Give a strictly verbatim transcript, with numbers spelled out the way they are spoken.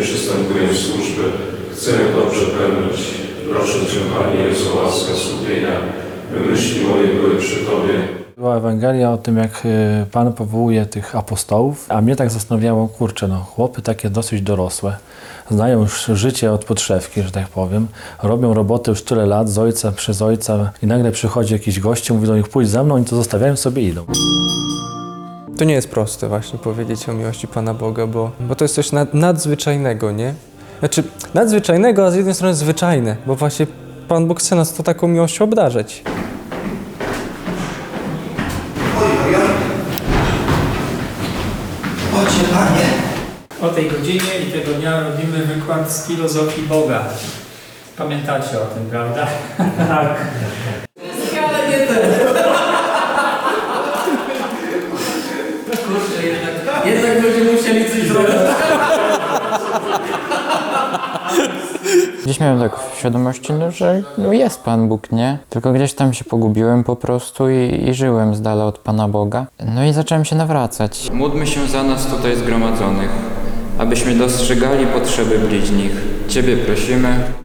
przystępując w służbę, chcę dobrze pełnić. Proszę Cię, Panie Jezu, o łaskę skupienia, by myśli moje były przy Tobie. Była Ewangelia o tym, jak Pan powołuje tych apostołów, a mnie tak zastanawiało, kurczę, no chłopy takie dosyć dorosłe, znają już życie od podszewki, że tak powiem, robią robotę już tyle lat z ojca przez ojca i nagle przychodzi jakiś gość, mówi do nich pójdź za mną i to zostawiają sobie idą. To nie jest proste właśnie powiedzieć o miłości Pana Boga, bo, bo to jest coś nad, nadzwyczajnego, nie? Znaczy nadzwyczajnego, a z jednej strony zwyczajne, bo właśnie Pan Bóg chce nas to taką miłością obdarzać. Ocie Panie! O tej godzinie i tego dnia robimy wykład z filozofii Boga. Pamiętacie o tym, prawda? Tak. Ale nie ten! Kurczę, jednak... Jednak będziemy musieli coś zrobić. Gdzieś miałem tak w świadomości, no, że no jest Pan Bóg, nie? Tylko gdzieś tam się pogubiłem po prostu i, i żyłem z dala od Pana Boga. No i zacząłem się nawracać. Módlmy się za nas tutaj zgromadzonych, abyśmy dostrzegali potrzeby bliźnich. Ciebie prosimy.